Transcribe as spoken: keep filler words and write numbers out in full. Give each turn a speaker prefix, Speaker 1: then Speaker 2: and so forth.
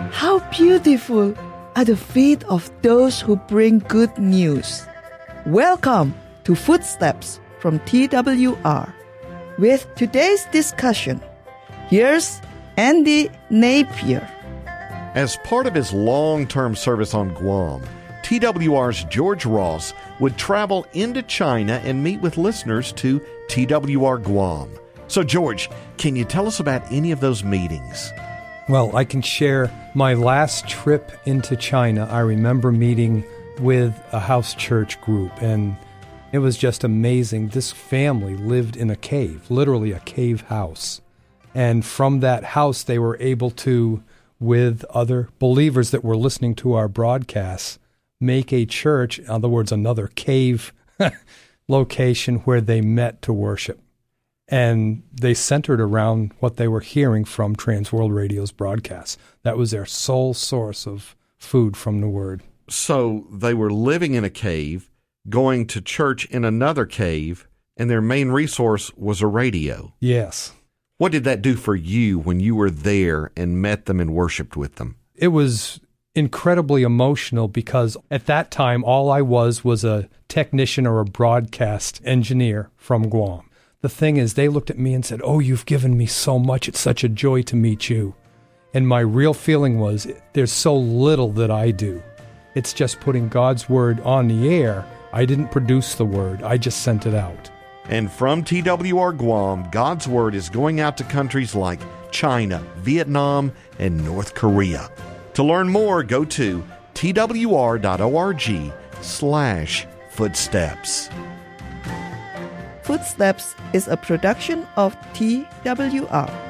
Speaker 1: How beautiful are the feet of those who bring good news. Welcome to Footsteps from T W R. With today's discussion, here's Andy Napier.
Speaker 2: As part of his long-term service on Guam, T W R's George Ross would travel into China and meet with listeners to T W R Guam. So, George, can you tell us about any of those meetings?
Speaker 3: Well, I can share my last trip into China. I remember meeting with a house church group, and it was just amazing. This family lived in a cave, literally a cave house. And from that house, they were able to, with other believers that were listening to our broadcasts, make a church, in other words, another cave location where they met to worship. And they centered around what they were hearing from Transworld Radio's broadcasts. That was their sole source of food from the Word.
Speaker 2: So they were living in a cave, going to church in another cave, and their main resource was a radio.
Speaker 3: Yes.
Speaker 2: What did that do for you when you were there and met them and worshiped with them?
Speaker 3: It was incredibly emotional because at that time, all I was was a technician or a broadcast engineer from Guam. The thing is, they looked at me and said, "Oh, you've given me so much. It's such a joy to meet you." And my real feeling was, there's so little that I do. It's just putting God's Word on the air. I didn't produce the Word. I just sent it out.
Speaker 2: And from T W R Guam, God's Word is going out to countries like China, Vietnam, and North Korea. To learn more, go to twr.org slash footsteps.
Speaker 1: Footsteps is a production of T W R.